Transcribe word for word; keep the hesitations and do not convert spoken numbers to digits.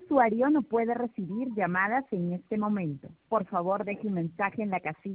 usuario no puede recibir llamadas en este momento. Por favor, deje un mensaje en la casilla